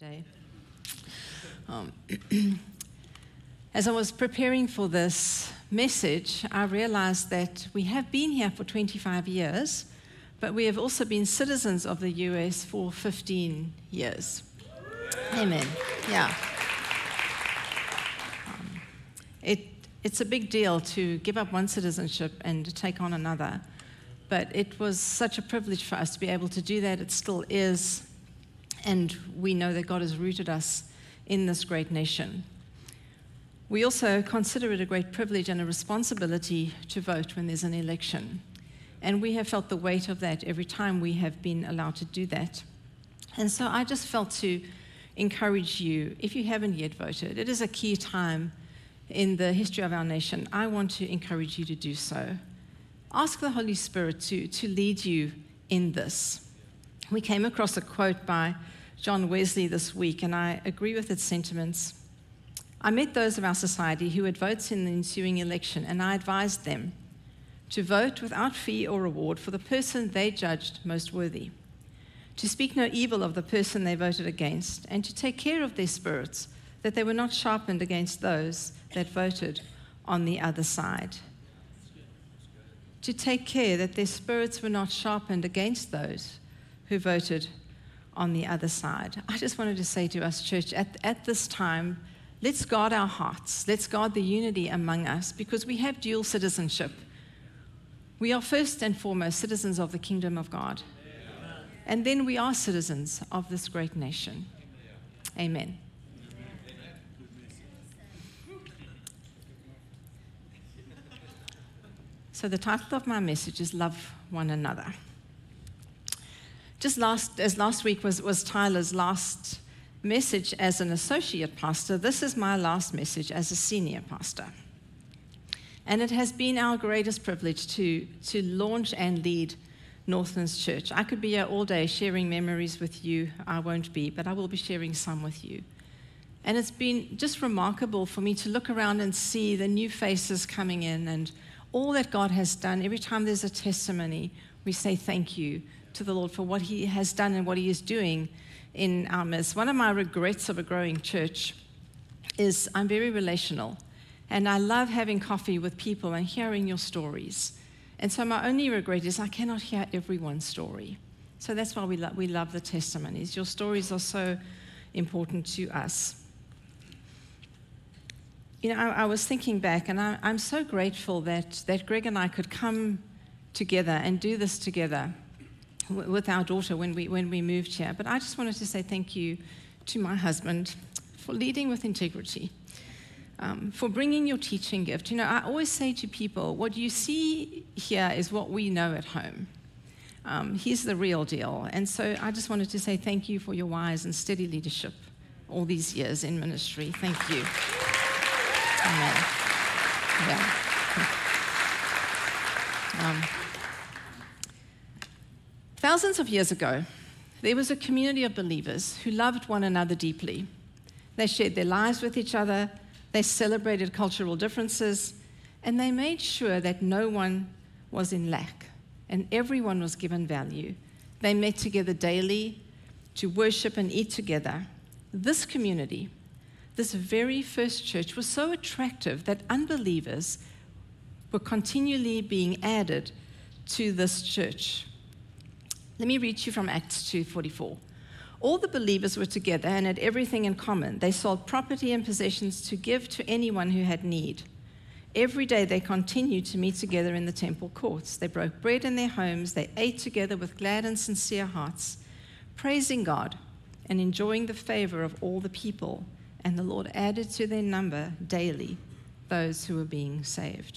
today. As I was preparing for this message, I realized that we have been here for 25 years, but we have also been citizens of the US for 15 years. Amen. Yeah. It's a big deal to give up one citizenship and to take on another, but it was such a privilege for us to be able to do that. It still is, and we know that God has rooted us in this great nation. We also consider it a great privilege and a responsibility to vote when there's an election, and we have felt the weight of that every time we have been allowed to do that. And so I just felt to encourage you, if you haven't yet voted, it is a key time in the history of our nation. I want to encourage you to do so. Ask the Holy Spirit to lead you in this. We came across a quote by John Wesley this week, and I agree with its sentiments. I met those of our society who would vote in the ensuing election, and I advised them to vote without fee or reward for the person they judged most worthy, to speak no evil of the person they voted against, and to take care of their spirits, that they were not sharpened against those that voted on the other side. To take care that their spirits were not sharpened against those who voted on the other side. I just wanted to say to us, church, at this time, let's guard our hearts. Let's guard the unity among us, because we have dual citizenship. We are first and foremost citizens of the kingdom of God. And then we are citizens of this great nation. Amen. So the title of my message is Love One Another. Just last week was Tyler's last message as an associate pastor, this is my last message as a senior pastor. And it has been our greatest privilege to launch and lead Northlands Church. I could be here all day sharing memories with you. I won't be, but I will be sharing some with you. And it's been just remarkable for me to look around and see the new faces coming in and all that God has done. Every time there's a testimony, we say thank you to the Lord for what He has done and what He is doing in our midst. One of my regrets of a growing church is I'm very relational, and I love having coffee with people and hearing your stories. And so my only regret is I cannot hear everyone's story. So that's why we love the testimonies. Your stories are so important to us. You know, I was thinking back, and I'm so grateful that Greg and I could come together and do this together with our daughter when we moved here. But I just wanted to say thank you to my husband for leading with integrity, for bringing your teaching gift. You know, I always say to people, what you see here is what we know at home. He's the real deal. And so I just wanted to say thank you for your wise and steady leadership all these years in ministry. Thank you. Amen. Yeah. Thousands of years ago, there was a community of believers who loved one another deeply. They shared their lives with each other, they celebrated cultural differences, and they made sure that no one was in lack and everyone was given value. They met together daily to worship and eat together. This community, this very first church, was so attractive that unbelievers were continually being added to this church. Let me read you from Acts 2:44. All the believers were together and had everything in common. They sold property and possessions to give to anyone who had need. Every day they continued to meet together in the temple courts. They broke bread in their homes. They ate together with glad and sincere hearts, praising God and enjoying the favor of all the people. And the Lord added to their number daily those who were being saved.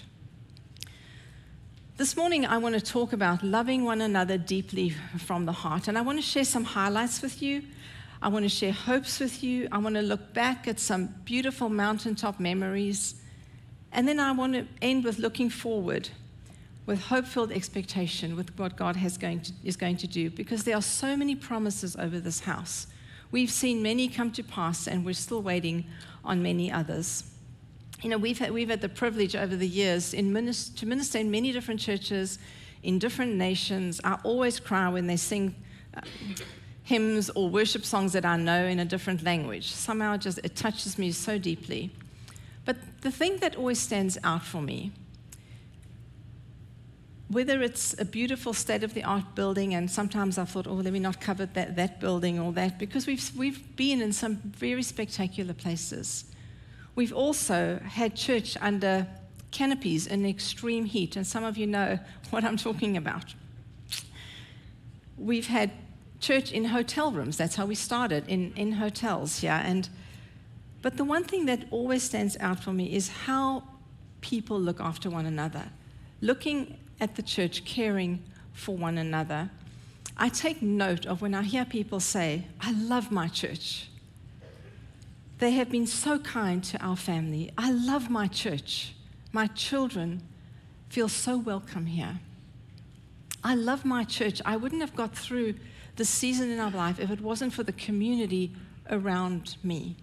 This morning, I want to talk about loving one another deeply from the heart. And I want to share some highlights with you. I want to share hopes with you. I want to look back at some beautiful mountaintop memories. And then I want to end with looking forward with hope-filled expectation with what God is going to do, because there are so many promises over this house. We've seen many come to pass, and we're still waiting on many others. You know, we've had the privilege over the years to minister in many different churches, in different nations. I always cry when they sing hymns or worship songs that I know in a different language. Somehow it touches me so deeply. But the thing that always stands out for me, whether it's a beautiful state-of-the-art building, and sometimes I thought, let me not cover that building or that, because we've been in some very spectacular places. We've also had church under canopies in extreme heat, and some of you know what I'm talking about. We've had church in hotel rooms. That's how we started, in hotels here. But the one thing that always stands out for me is how people look after one another. Looking at the church, caring for one another. I take note of when I hear people say, I love my church. They have been so kind to our family. I love my church. My children feel so welcome here. I love my church. I wouldn't have got through this season in our life if it wasn't for the community around me.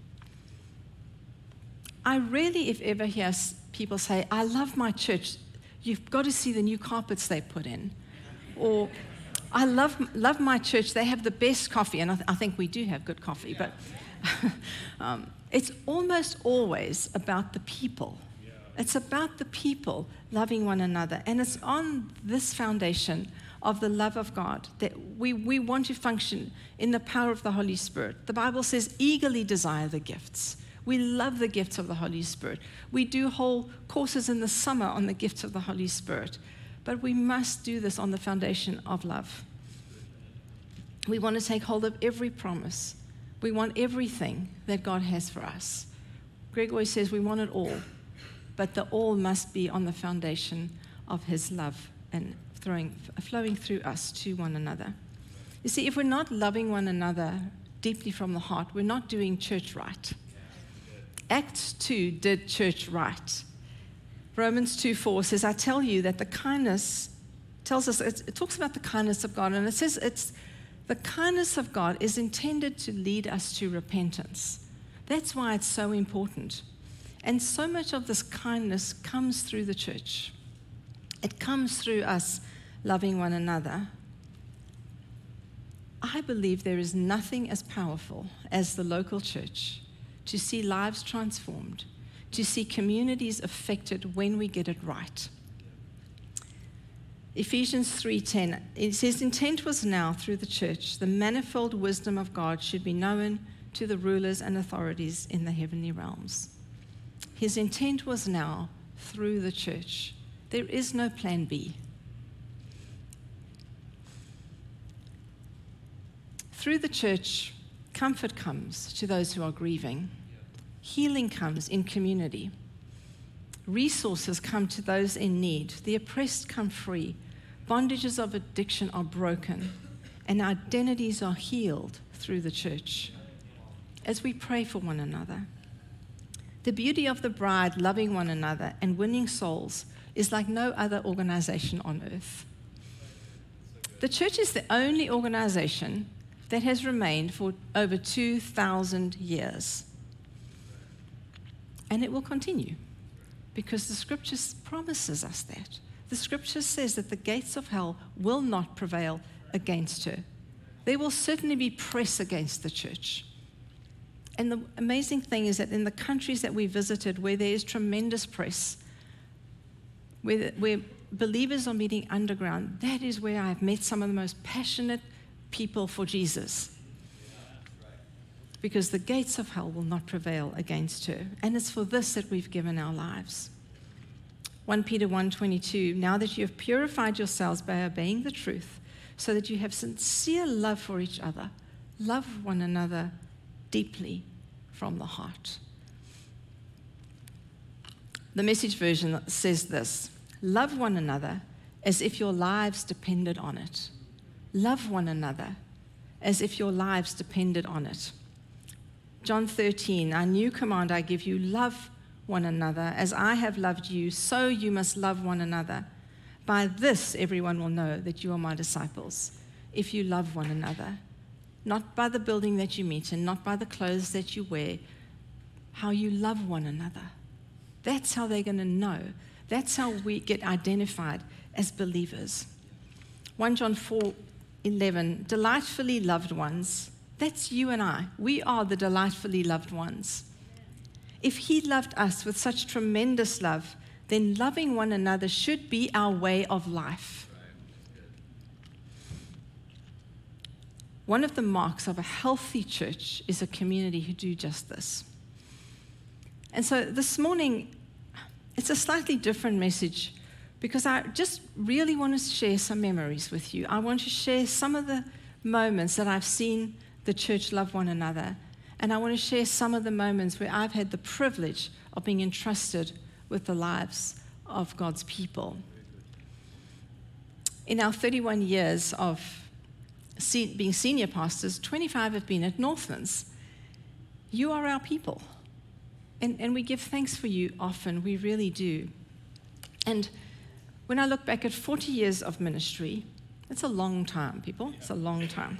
I rarely, if ever, hear people say, I love my church. You've got to see the new carpets they put in. Or, I love my church. They have the best coffee. And I think we do have good coffee. But it's almost always about the people. It's about the people loving one another. And it's on this foundation of the love of God that we want to function in the power of the Holy Spirit. The Bible says, eagerly desire the gifts. We love the gifts of the Holy Spirit. We do whole courses in the summer on the gifts of the Holy Spirit. But we must do this on the foundation of love. We want to take hold of every promise. We want everything that God has for us. Greg always says we want it all, but the all must be on the foundation of his love and flowing through us to one another. You see, if we're not loving one another deeply from the heart, we're not doing church right. Acts 2 did church right. Romans 2:4 says, I tell you that the kindness tells us, it talks about the kindness of God, and it says the kindness of God is intended to lead us to repentance. That's why it's so important. And so much of this kindness comes through the church. It comes through us loving one another. I believe there is nothing as powerful as the local church to see lives transformed, to see communities affected when we get it right. Ephesians 3:10, it says, intent was now through the church, the manifold wisdom of God should be known to the rulers and authorities in the heavenly realms. His intent was now through the church. There is no plan B. Through the church, comfort comes to those who are grieving. Healing comes in community. Resources come to those in need. The oppressed come free. Bondages of addiction are broken. And identities are healed through the church as we pray for one another. The beauty of the bride loving one another and winning souls is like no other organization on earth. The church is the only organization that has remained for over 2,000 years. And it will continue because the scripture promises us that. The scripture says that the gates of hell will not prevail against her. There will certainly be press against the church. And the amazing thing is that in the countries that we visited where there is tremendous press, where believers are meeting underground, that is where I've met some of the most passionate people for Jesus. Because the gates of hell will not prevail against her. And it's for this that we've given our lives. 1 Peter 1:22, now that you have purified yourselves by obeying the truth, so that you have sincere love for each other, love one another deeply from the heart. The Message version says this, love one another as if your lives depended on it. Love one another as if your lives depended on it. John 13, a new command I give you, love one another. As I have loved you, so you must love one another. By this, everyone will know that you are my disciples, if you love one another. Not by the building that you meet and not by the clothes that you wear, how you love one another. That's how they're going to know. That's how we get identified as believers. 1 John 4, 11, delightfully loved ones. That's you and I. We are the delightfully loved ones. If he loved us with such tremendous love, then loving one another should be our way of life. One of the marks of a healthy church is a community who do just this. And so this morning, it's a slightly different message because I just really want to share some memories with you. I want to share some of the moments that I've seen the church love one another. And I want to share some of the moments where I've had the privilege of being entrusted with the lives of God's people. In our 31 years of being senior pastors, 25 have been at Northlands. You are our people. And we give thanks for you often, we really do. And when I look back at 40 years of ministry, it's a long time, people. It's a long time.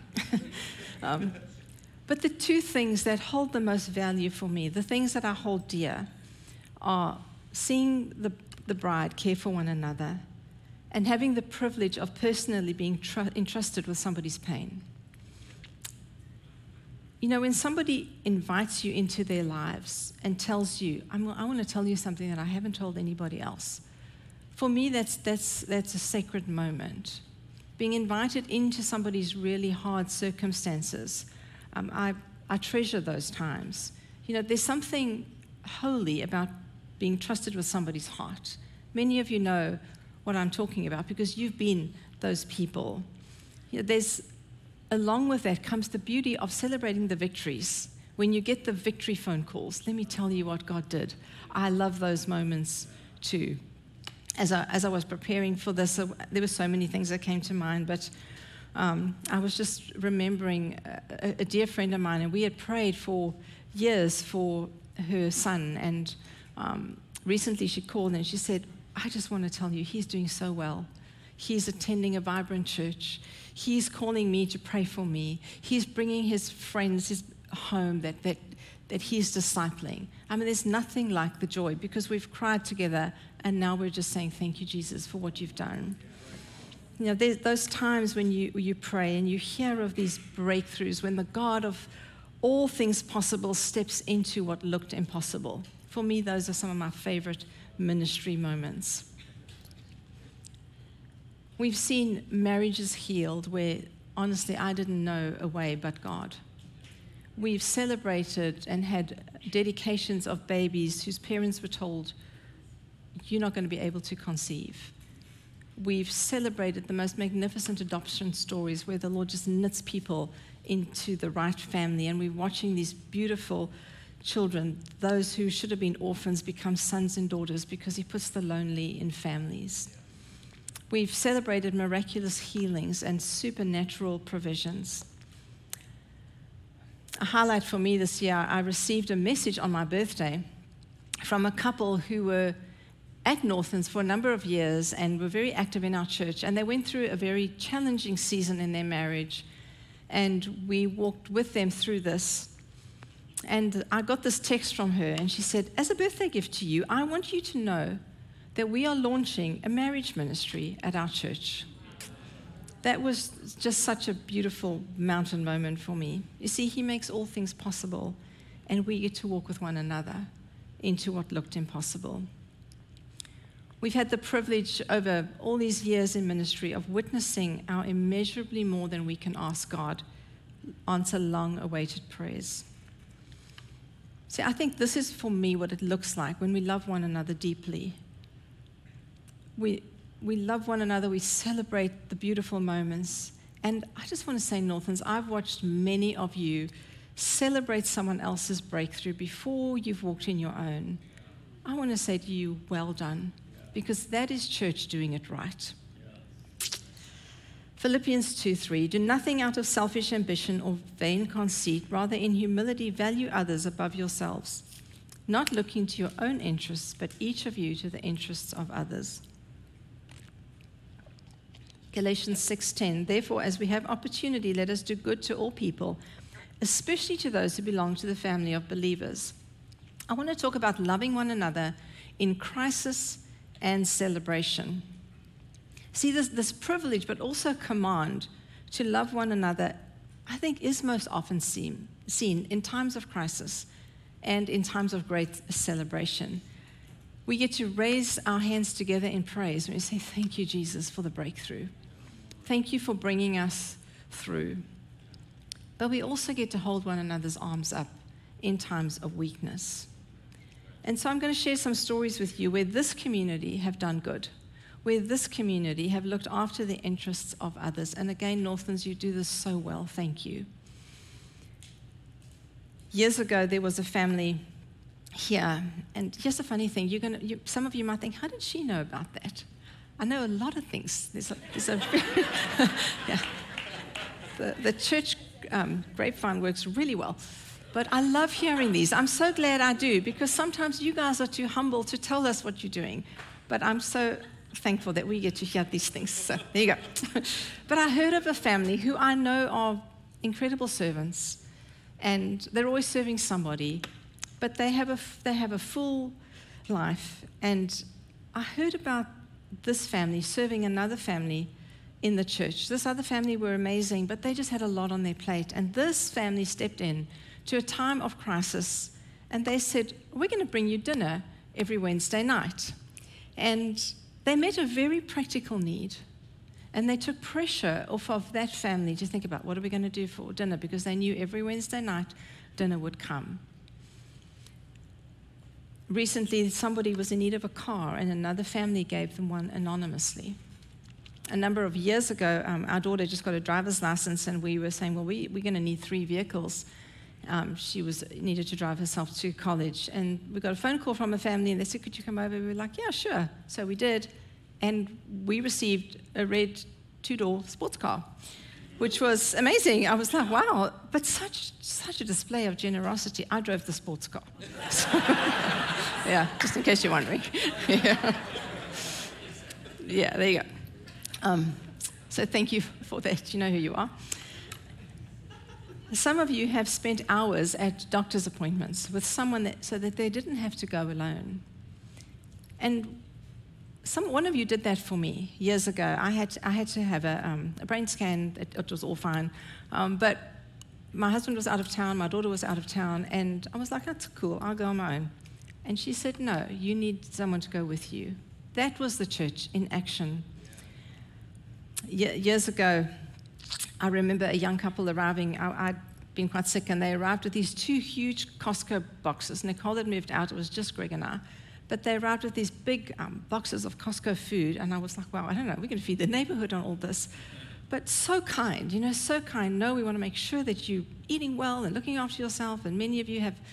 But the two things that hold the most value for me, the things that I hold dear, are seeing the bride care for one another and having the privilege of personally being entrusted with somebody's pain. You know, when somebody invites you into their lives and tells you, I want to tell you something that I haven't told anybody else, for me, that's a sacred moment. Being invited into somebody's really hard circumstances, I treasure those times. You know, there's something holy about being trusted with somebody's heart. Many of you know what I'm talking about because you've been those people. You know, along with that comes the beauty of celebrating the victories. When you get the victory phone calls, let me tell you what God did. I love those moments too. As I was preparing for this, there were so many things that came to mind, but I was just remembering a dear friend of mine, and we had prayed for years for her son, and recently she called and she said, I just want to tell you, he's doing so well. He's attending a vibrant church. He's calling me to pray for me. He's bringing his friends home that he's discipling. I mean, there's nothing like the joy because we've cried together and now we're just saying, thank you, Jesus, for what you've done. You know, there's those times when you pray and you hear of these breakthroughs when the God of all things possible steps into what looked impossible. For me, those are some of my favorite ministry moments. We've seen marriages healed where, honestly, I didn't know a way but God. We've celebrated and had dedications of babies whose parents were told, you're not going to be able to conceive. We've celebrated the most magnificent adoption stories where the Lord just knits people into the right family, and we're watching these beautiful children, those who should have been orphans, become sons and daughters because he puts the lonely in families. We've celebrated miraculous healings and supernatural provisions. A highlight for me this year, I received a message on my birthday from a couple who were at Northlands for a number of years and were very active in our church, and they went through a very challenging season in their marriage, and we walked with them through this. And I got this text from her, and she said, as a birthday gift to you, I want you to know that we are launching a marriage ministry at our church. That was just such a beautiful mountain moment for me. You see, he makes all things possible, and we get to walk with one another into what looked impossible. We've had the privilege over all these years in ministry of witnessing our immeasurably more than we can ask God answer long-awaited prayers. See, I think this is for me what it looks like when we love one another deeply. We love one another, we celebrate the beautiful moments. And I just want to say, Northlands, I've watched many of you celebrate someone else's breakthrough before you've walked in your own. I want to say to you, well done, because that is church doing it right. Philippians 2:3, do nothing out of selfish ambition or vain conceit, rather in humility value others above yourselves, not looking to your own interests, but each of you to the interests of others. Galatians 6:10, therefore, as we have opportunity, let us do good to all people, especially to those who belong to the family of believers. I want to talk about loving one another in crisis and celebration. See, this privilege, but also command to love one another, I think, is most often seen in times of crisis and in times of great celebration. We get to raise our hands together in praise when we say, thank you, Jesus, for the breakthrough. Thank you for bringing us through. But we also get to hold one another's arms up in times of weakness. And so I'm going to share some stories with you where this community have done good, where this community have looked after the interests of others. And again, Northlands, you do this so well. Thank you. Years ago, there was a family here, and here's the funny thing. Some of you might think, how did she know about that? I know a lot of things. Yeah. The church grapevine works really well. But I love hearing these. I'm so glad I do, because sometimes you guys are too humble to tell us what you're doing. But I'm so thankful that we get to hear these things. So there you go. But I heard of a family who I know are incredible servants, and they're always serving somebody, but they have a full life. And I heard about this family serving another family in the church. This other family were amazing, but they just had a lot on their plate. And this family stepped in to a time of crisis, and they said, we're going to bring you dinner every Wednesday night. And they met a very practical need, and they took pressure off of that family to think about, what are we going to do for dinner? Because they knew every Wednesday night dinner would come. Recently, somebody was in need of a car, and another family gave them one anonymously. A number of years ago, our daughter just got a driver's license, and we were saying, well, we're going to need 3 vehicles. She needed to drive herself to college. And we got a phone call from a family, and they said, could you come over? We were like, yeah, sure. So we did. And we received a red 2-door sports car, which was amazing. I was like, wow, but such a display of generosity. I drove the sports car. So, yeah, just in case you're wondering. Yeah, there you go. So thank you for that. You know who you are. Some of you have spent hours at doctor's appointments with someone so that they didn't have to go alone. And one of you did that for me years ago. I had to have a brain scan. It was all fine. But my husband was out of town, my daughter was out of town, and I was like, that's cool, I'll go on my own. And she said, no, you need someone to go with you. That was the church in action. Years ago, I remember a young couple arriving. I'd been quite sick, and they arrived with these 2 huge Costco boxes. Nicole had moved out. It was just Greg and I. But they arrived with these big boxes of Costco food, and I was like, wow, I don't know, we're going to feed the neighborhood on all this. But so kind, so kind. No, we want to make sure that you're eating well and looking after yourself, and many of you have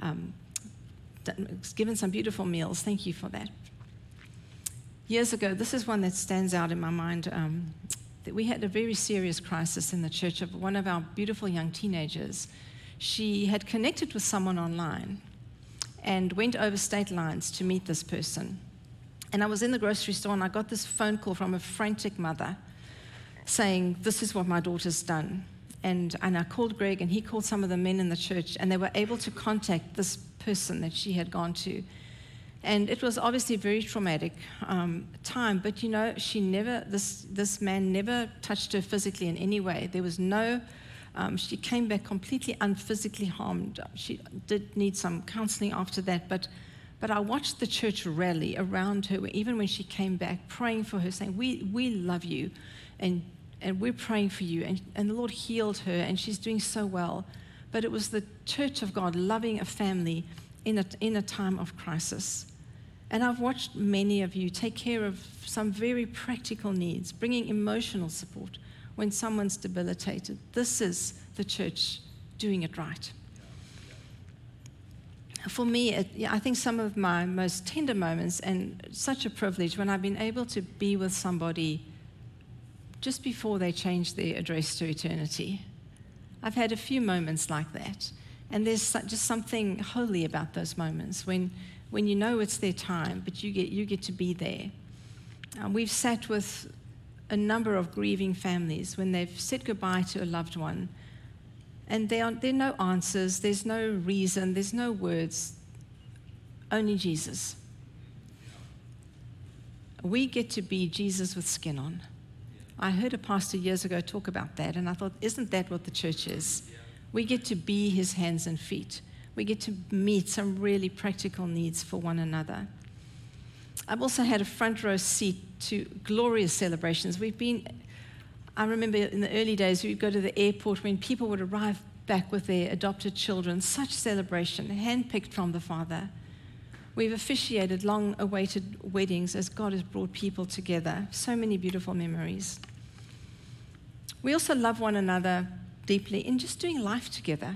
given some beautiful meals. Thank you for that. Years ago, this is one that stands out in my mind, that we had a very serious crisis in the church of one of our beautiful young teenagers. She had connected with someone online and went over state lines to meet this person. And I was in the grocery store, and I got this phone call from a frantic mother saying, this is what my daughter's done. And I called Greg, and he called some of the men in the church, and they were able to contact this person that she had gone to. And it was obviously a very traumatic time, but this man never touched her physically in any way. There was no she came back completely unphysically harmed. She did need some counseling after that, but I watched the church rally around her, even when she came back, praying for her, saying, we love you, and we're praying for you. And the Lord healed her, and she's doing so well. But it was the church of God loving a family in a time of crisis. And I've watched many of you take care of some very practical needs, bringing emotional support when someone's debilitated. This is the church doing it right. For me, I think some of my most tender moments, and such a privilege, when I've been able to be with somebody just before they change their address to eternity. I've had a few moments like that. And there's just something holy about those moments when you know it's their time, but you get to be there. We've sat with a number of grieving families when they've said goodbye to a loved one, and there are no answers, there's no reason, there's no words, only Jesus. We get to be Jesus with skin on. I heard a pastor years ago talk about that, and I thought, isn't that what the church is? We get to be his hands and feet. We get to meet some really practical needs for one another. I've also had a front row seat to glorious celebrations. I remember in the early days, we'd go to the airport when people would arrive back with their adopted children. Such celebration, handpicked from the Father. We've officiated long-awaited weddings as God has brought people together. So many beautiful memories. We also love one another deeply in just doing life together.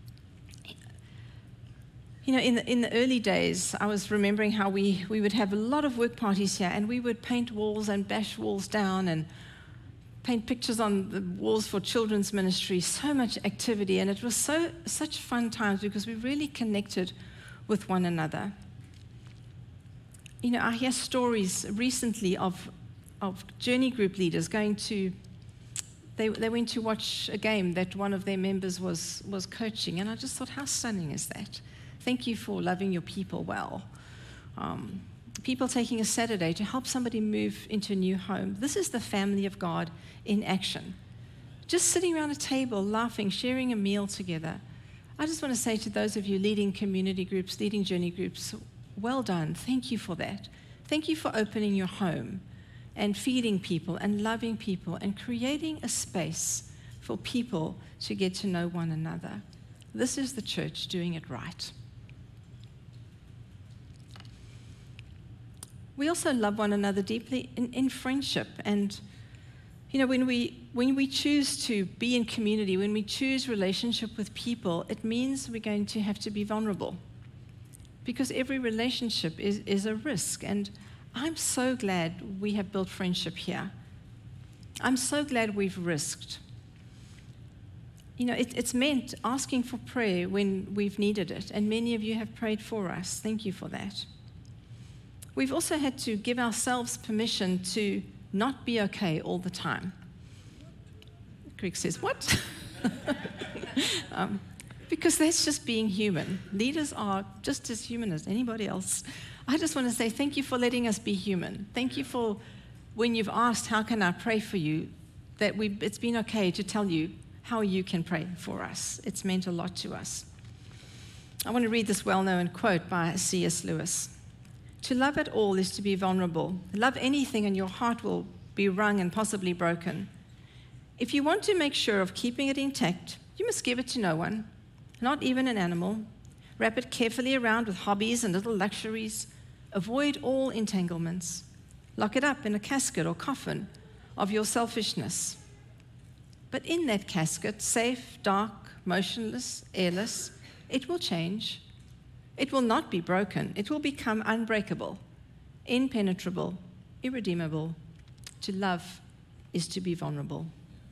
You know, in the early days, I was remembering how we would have a lot of work parties here, and we would paint walls and bash walls down and paint pictures on the walls for children's ministry. So much activity, and it was such fun times because we really connected with one another. You know, I hear stories recently of journey group leaders going to. They went to watch a game that one of their members was coaching, and I just thought, how stunning is that? Thank you for loving your people well. People taking a Saturday to help somebody move into a new home. This is the family of God in action. Just sitting around a table, laughing, sharing a meal together. I just want to say to those of you leading community groups, leading journey groups, well done. Thank you for that. Thank you for opening your home and feeding people and loving people and creating a space for people to get to know one another. This is the church doing it right. We also love one another deeply in friendship. And, you know, when we choose to be in community, when we choose relationship with people, it means we're going to have to be vulnerable. Because every relationship is a risk. And I'm so glad we have built friendship here. I'm so glad we've risked. You know, it's meant asking for prayer when we've needed it. And many of you have prayed for us. Thank you for that. We've also had to give ourselves permission to not be okay all the time. Greg says, what? Because that's just being human. Leaders are just as human as anybody else. I just want to say thank you for letting us be human. Thank you for, when you've asked, how can I pray for you, that it's been okay to tell you how you can pray for us. It's meant a lot to us. I want to read this well-known quote by C.S. Lewis. To love at all is to be vulnerable. Love anything and your heart will be wrung and possibly broken. If you want to make sure of keeping it intact, you must give it to no one, not even an animal. Wrap it carefully around with hobbies and little luxuries. Avoid all entanglements. Lock it up in a casket or coffin of your selfishness. But in that casket, safe, dark, motionless, airless, it will change. It will not be broken. It will become unbreakable, impenetrable, irredeemable. To love is to be vulnerable.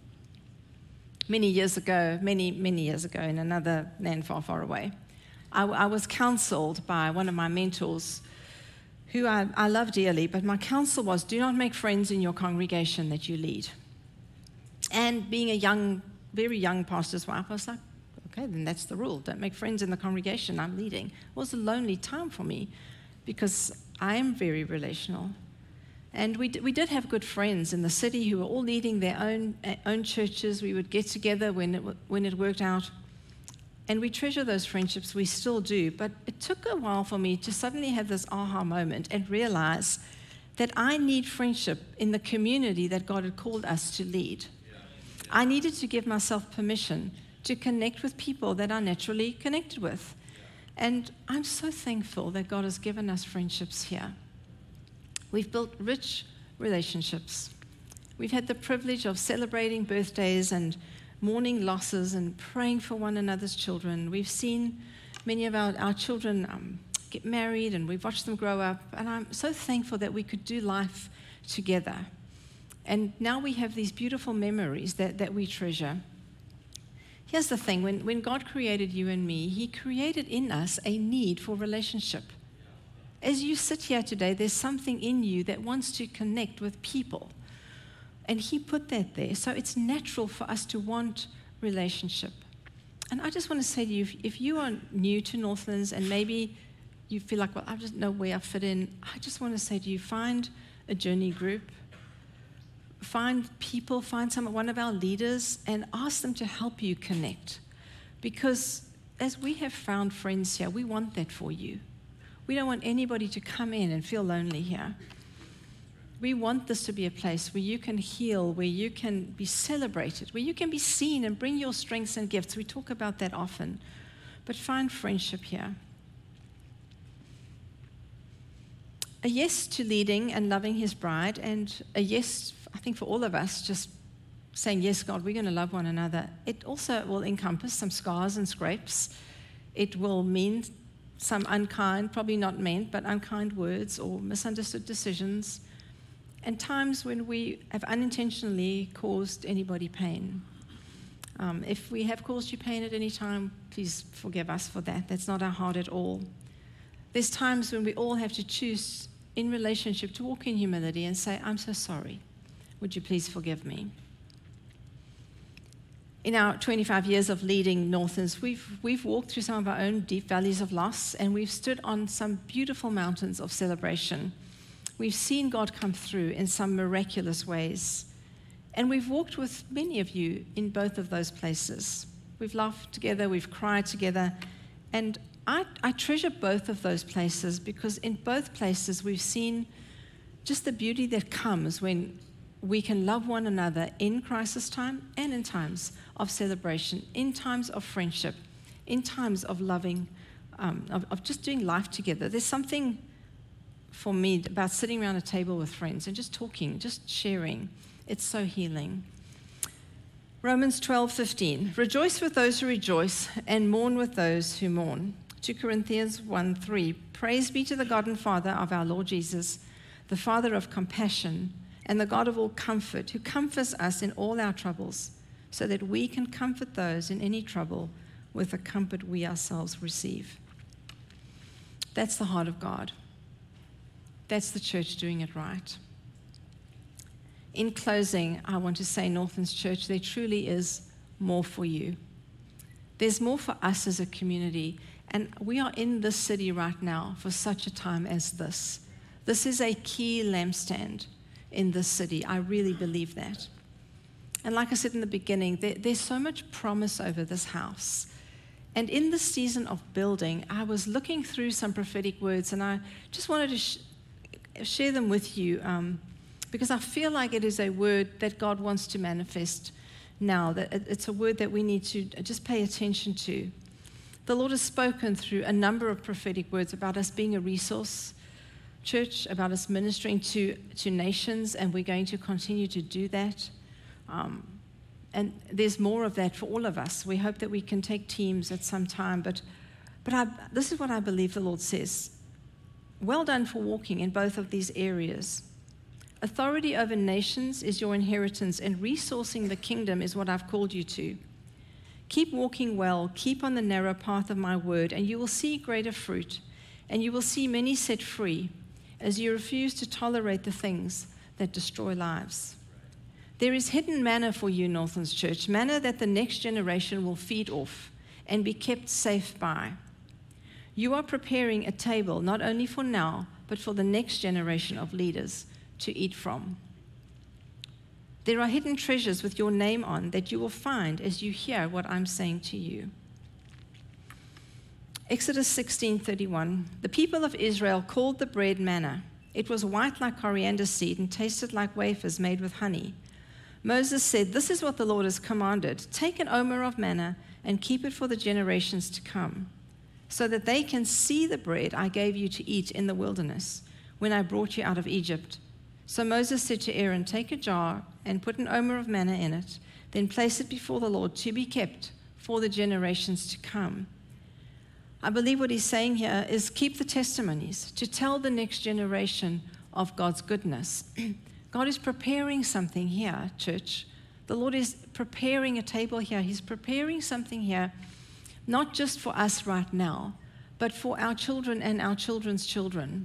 Many years ago, in another land far, far away, I was counseled by one of my mentors who I love dearly, but my counsel was, do not make friends in your congregation that you lead. And being a very young pastor's wife, I was like, okay, then that's the rule. Don't make friends in the congregation I'm leading. It was a lonely time for me because I am very relational. And we did have good friends in the city who were all leading their own churches. We would get together when it worked out. And we treasure those friendships. We still do. But it took a while for me to suddenly have this aha moment and realize that I need friendship in the community that God had called us to lead. I needed to give myself permission to connect with people that I'm naturally connected with. And I'm so thankful that God has given us friendships here. We've built rich relationships. We've had the privilege of celebrating birthdays and mourning losses and praying for one another's children. We've seen many of our children get married, and we've watched them grow up. And I'm so thankful that we could do life together. And now we have these beautiful memories that we treasure. Here's the thing, when God created you and me, He created in us a need for relationship. As you sit here today, there's something in you that wants to connect with people. And He put that there. So it's natural for us to want relationship. And I just want to say to you, if you are new to Northlands and maybe you feel like, well, I just know where I fit in, I just want to say to you, find a journey group. find people, find one of our leaders, and ask them to help you connect. Because as we have found friends here, we want that for you. We don't want anybody to come in and feel lonely here. We want this to be a place where you can heal, where you can be celebrated, where you can be seen and bring your strengths and gifts. We talk about that often. But find friendship here. A yes to leading and loving his bride, and a yes, I think, for all of us, just saying, yes, God, we're going to love one another. It also will encompass some scars and scrapes. It will mean some unkind, probably not meant, but unkind words or misunderstood decisions, and times when we have unintentionally caused anybody pain. If we have caused you pain at any time, please forgive us for that. That's not our heart at all. There's times when we all have to choose in relationship to walk in humility and say, I'm so sorry. Would you please forgive me? In our 25 years of leading Northlands, we've walked through some of our own deep valleys of loss, and we've stood on some beautiful mountains of celebration. We've seen God come through in some miraculous ways. And we've walked with many of you in both of those places. We've laughed together, we've cried together, and I treasure both of those places because in both places we've seen just the beauty that comes when we can love one another in crisis time and in times of celebration, in times of friendship, in times of loving, of just doing life together. There's something for me about sitting around a table with friends and just talking, just sharing. It's so healing. Romans 12:15. Rejoice with those who rejoice and mourn with those who mourn. 2 Corinthians 1:3. Praise be to the God and Father of our Lord Jesus, the Father of compassion and the God of all comfort, who comforts us in all our troubles, so that we can comfort those in any trouble with the comfort we ourselves receive. That's the heart of God. That's the church doing it right. In closing, I want to say, Northlands Church, there truly is more for you. There's more for us as a community, and we are in this city right now for such a time as this. This is a key lampstand in this city. I really believe that. And like I said in the beginning, there's so much promise over this house. And in this season of building, I was looking through some prophetic words, and I just wanted to share them with you because I feel like it is a word that God wants to manifest now, that it's a word that we need to just pay attention to. The Lord has spoken through a number of prophetic words about us being a resource church, about us ministering to nations, and we're going to continue to do that. And there's more of that for all of us. We hope that we can take teams at some time, but this is what I believe the Lord says. Well done for walking in both of these areas. Authority over nations is your inheritance, and resourcing the kingdom is what I've called you to. Keep walking well, keep on the narrow path of my word, and you will see greater fruit, and you will see many set free as you refuse to tolerate the things that destroy lives. There is hidden manna for you, Northlands Church, manna that the next generation will feed off and be kept safe by. You are preparing a table not only for now, but for the next generation of leaders to eat from. There are hidden treasures with your name on that you will find as you hear what I'm saying to you. Exodus 16:31. The people of Israel called the bread manna. It was white like coriander seed and tasted like wafers made with honey. Moses said, "This is what the Lord has commanded. Take an omer of manna and keep it for the generations to come, so that they can see the bread I gave you to eat in the wilderness when I brought you out of Egypt." So Moses said to Aaron, "Take a jar and put an omer of manna in it, then place it before the Lord to be kept for the generations to come." I believe what he's saying here is keep the testimonies to tell the next generation of God's goodness. God is preparing something here, church. The Lord is preparing a table here. He's preparing something here, not just for us right now, but for our children and our children's children.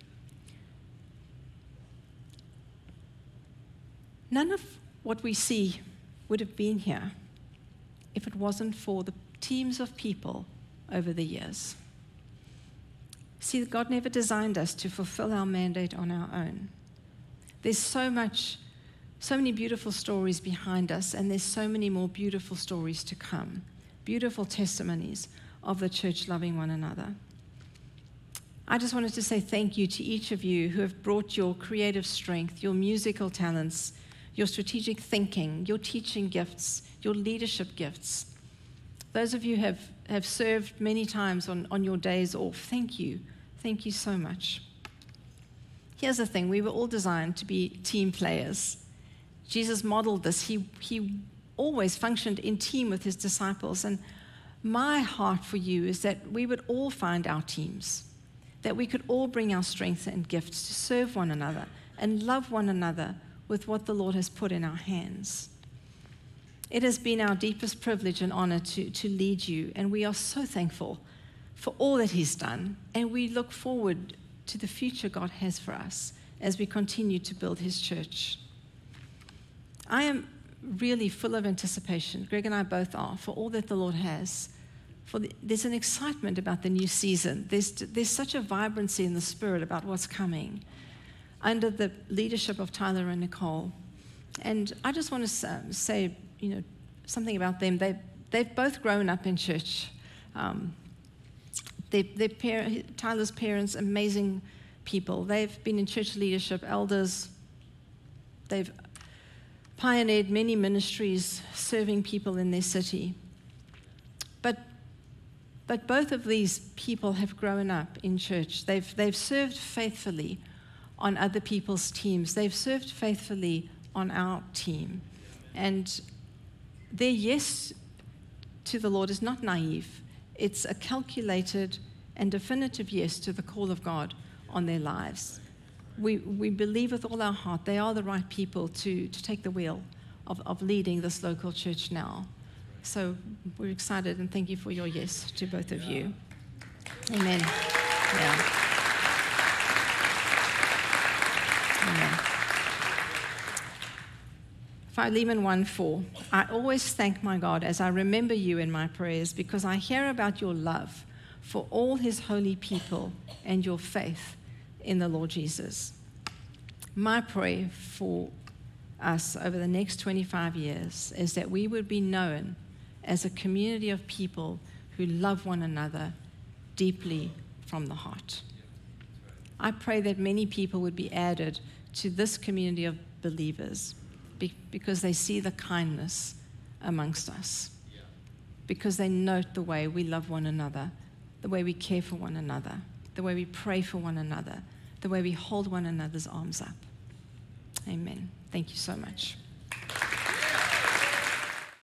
None of what we see would have been here if it wasn't for the teams of people over the years. See, God never designed us to fulfill our mandate on our own. There's so much So many beautiful stories behind us, and there's so many more beautiful stories to come. Beautiful testimonies of the church loving one another. I just wanted to say thank you to each of you who have brought your creative strength, your musical talents, your strategic thinking, your teaching gifts, your leadership gifts. Those of you who have served many times on your days off, thank you. Thank you so much. Here's the thing, we were all designed to be team players. Jesus modeled this. He always functioned in team with his disciples. And my heart for you is that we would all find our teams, that we could all bring our strengths and gifts to serve one another and love one another with what the Lord has put in our hands. It has been our deepest privilege and honor to lead you, and we are so thankful for all that he's done, and we look forward to the future God has for us as we continue to build his church. I am really full of anticipation, Greg and I both are, for all that the Lord has. There's an excitement about the new season. There's such a vibrancy in the spirit about what's coming under the leadership of Tyler and Nicole. And I just want to say, something about them. They've both grown up in church. Tyler's parents, amazing people. They've been in church leadership, elders. They've pioneered many ministries, serving people in their city. But both of these people have grown up in church. They've served faithfully on other people's teams. They've served faithfully on our team. And their yes to the Lord is not naive. It's a calculated and definitive yes to the call of God on their lives. We believe with all our heart they are the right people to take the wheel of leading this local church now. So we're excited, and thank you for your yes to both of you. Amen. Yeah. Amen. Philemon 1:4. I always thank my God as I remember you in my prayers, because I hear about your love for all his holy people and your faith in the Lord Jesus. My prayer for us over the next 25 years is that we would be known as a community of people who love one another deeply from the heart. I pray that many people would be added to this community of believers because they see the kindness amongst us, because they note the way we love one another, the way we care for one another, the way we pray for one another, the way we hold one another's arms up. Amen. Thank you so much.